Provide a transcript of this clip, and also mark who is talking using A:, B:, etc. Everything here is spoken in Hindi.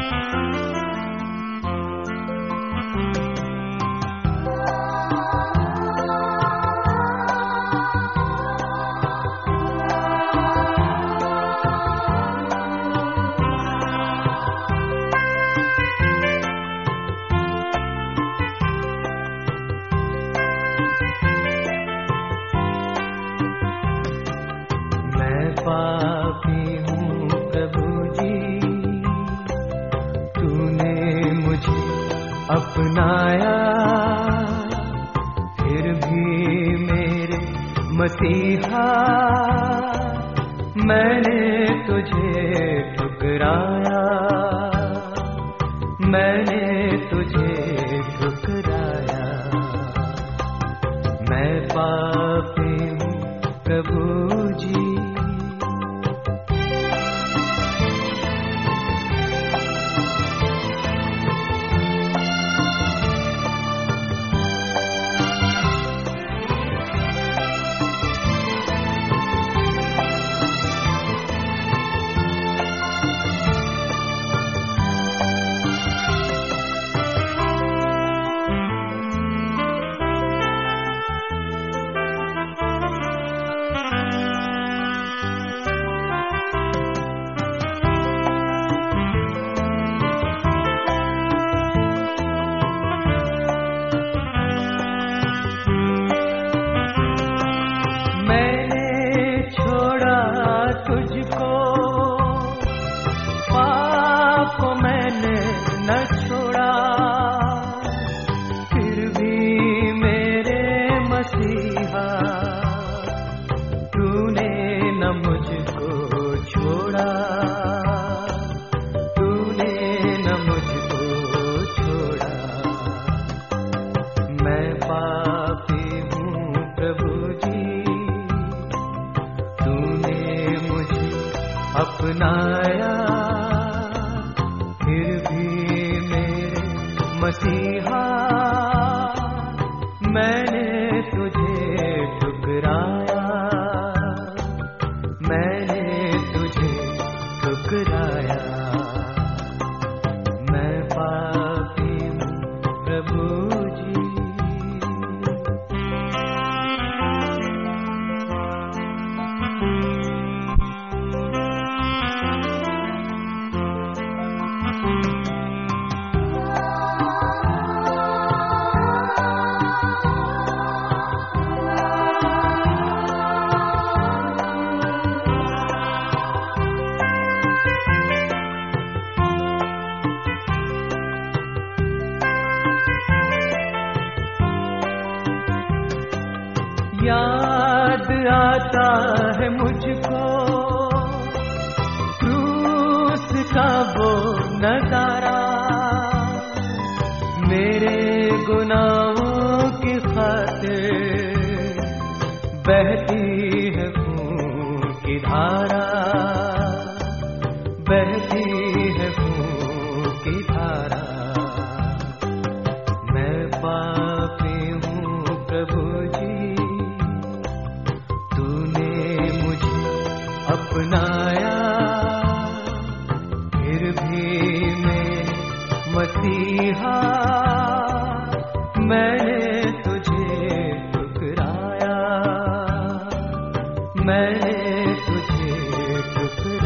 A: पापी हूँ प्रभु जी, तूने मुझे अपनाया, फिर भी मेरे मसीहा मैंने तुझे ठुकराया, मैंने तुझे ठुकराया। मैं पापी हूँ प्रभु जी। तुझको पाप को मैंने न छोड़ा, फिर भी मेरे मसीहा तूने न मुझको छोड़ा, तूने न मुझको छोड़ा। मैं पापी हूँ प्रभु जी, अपनाया, फिर भी मेरे मसीहा मैंने तुझे ठुकराया, मैंने तुझे ठुकराया। मैं पापी हूँ प्रभु जी। याद आता है मुझको क्रूस का वो नजारा, मेरे गुनाहों की खातिर बहती है खून की धारा, बहती है खून की धारा। मैं पापी हूँ प्रभु जी, अपनाया, फिर भी मेरे मसीहा मैंने तुझे ठुकराया, मैंने तुझे ठुकराया।